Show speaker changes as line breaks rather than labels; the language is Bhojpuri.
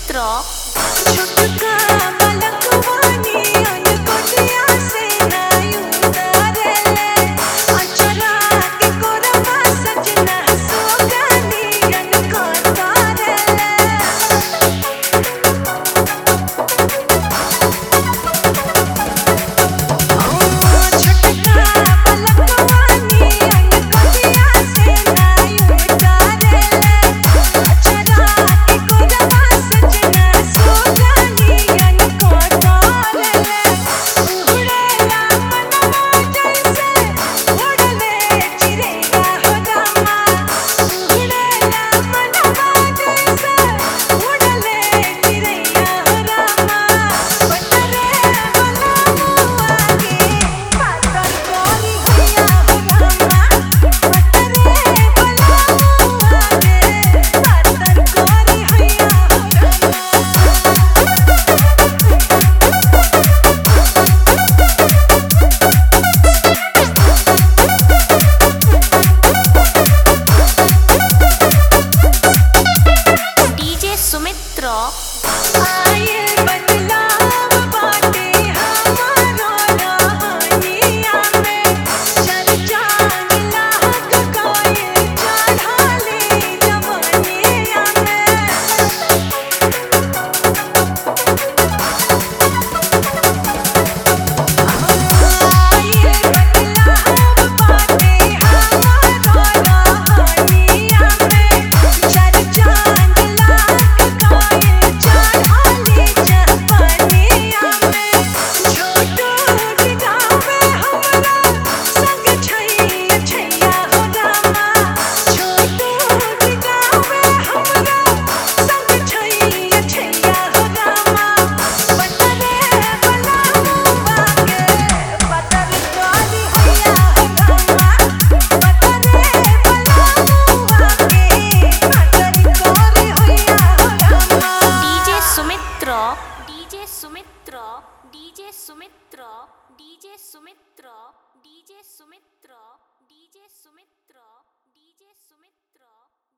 सुमित्र
छुटका मलकवानी अनकोटिया से नाई उतारेले अचरा के कोरमा सजना सोगानी अनको तारेले छुटका मलकवानी अनकोटिया से नाई उतारेले अचरा के कोरमा सजना सोगानी अनको तारेले उड़ेला मनवा जैसे उड़ले चिड़ैया हो रामा उड़ेला मनवा जैसे उड़ले चिड़ैया हो रामा पतरे वाला मुआ के पातर कोरी हैया हो रामा पतरे वाला मुआ के पातर कोरी हैया हो
डीजे सुमित्र
आये बदलाव बाटे हमारो रहनिया में चर्चा लाग गए चढ़ाले जवनिया में आये बदलाव बाटे हमारो रहनिया में चर्चा लाग गए चढ़ाले जवनिया में छोटो गिरावे हमरा संग छैया छैया हो रामा छोटो गिरावे हमरा संग छैया छैया हो रामा पतरे वाला मुआ के पतर कोरी हैया हो रामा पतरे वाला मुआ के पतर कोरी हैया हो Rama
DJ Sumitra DJ Sumitra DJ Sumitra DJ Sumitra DJ Sumitra DJ Sumitra DJ Sumitra